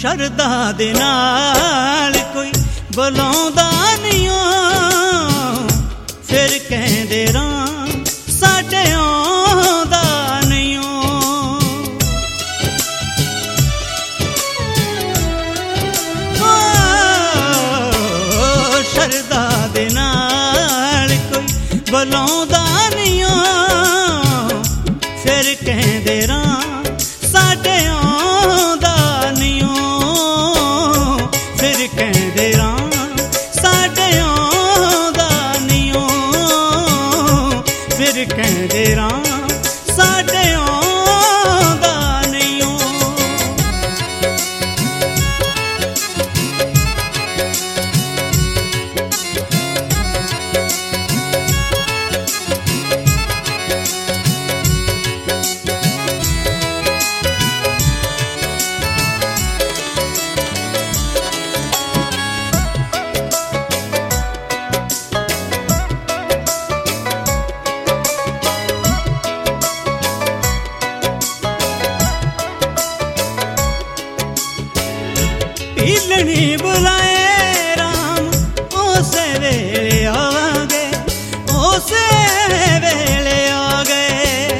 शरदा दे नाल कोई बुलांदा नहीं फिर कहंदे राम साडे आंदा नहीं शरदा दे नाल कोई बुलांदा नहीं फिर कहंदे राम साडे आंदा नहीं फिर कहंदे राम साडे आंदा नहीं फिर कहंदे राम साडे आंदा नहीं पीलनी बुलाए राम उसे वेले आ गए उसे वेले आ गए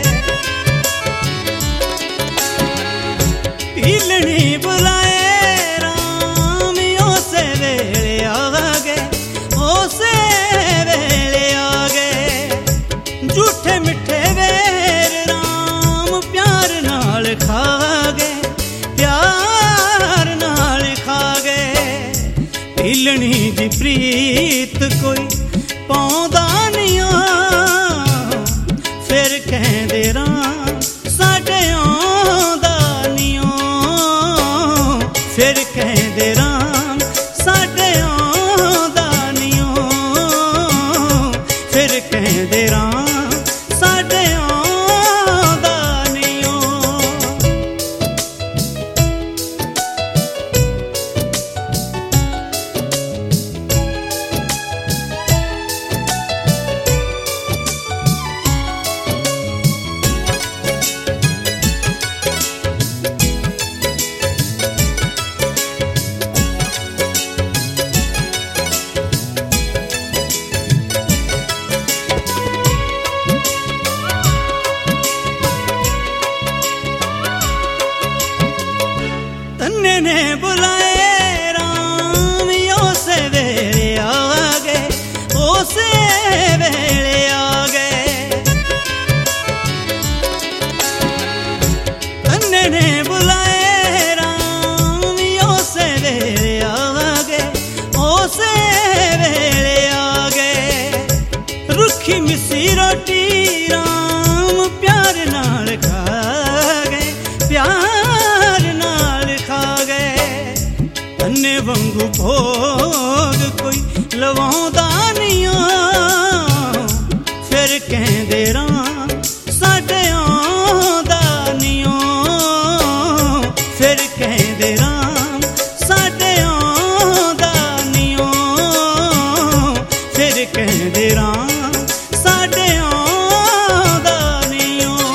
पीलनी बुलाए राम उसे वेले आ गए उसे वेले आ गए झूठे मिठे वेर राम प्यार नाल खा गए हिलनी जी प्रीत कोई पाउंदा नहीं फिर कहंदे राम साडे आंदा नहीं फिर कहंदे राम साडे आंदा नहीं फिर कहंदे राम साडे आंदा नहीं ने बुलाए राम उसे वेले आ गए उसे वेले आ गए ने बुलाए राम उसे वेले आ गए उसे वेले आ गए रुखी मिसी रोटी राम प्यार नाल खा गए प्यार नाल खा अन्ने वंगू भोग कोई लवांदा नहीं फिर कहंदे राम साडे आंदा नहीं फिर कहंदे राम साडे आंदा नहीं फिर कहंदे राम साडे आंदा नहीं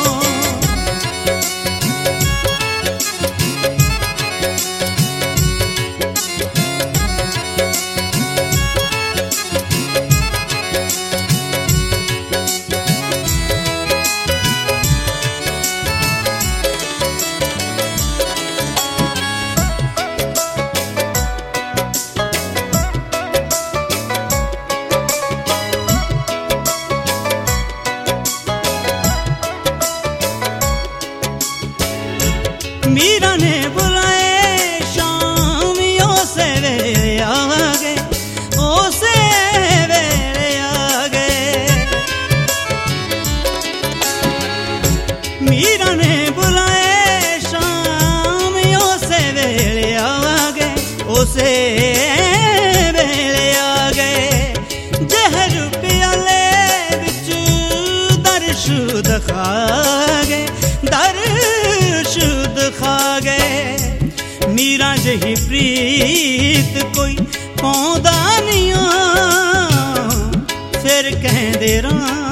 मीरा ने बुलाए शाम उसे वेले आ गए उसे वेले आ गए मीरा ने बुलाए शाम उसे वेले आ गए उसे वेले आ गए जहर प्याले विच दर्शुद खा गए दर्शुद खा गए मीरा जही प्रीत कोई पाउंदा नहीं फिर कहंदे राम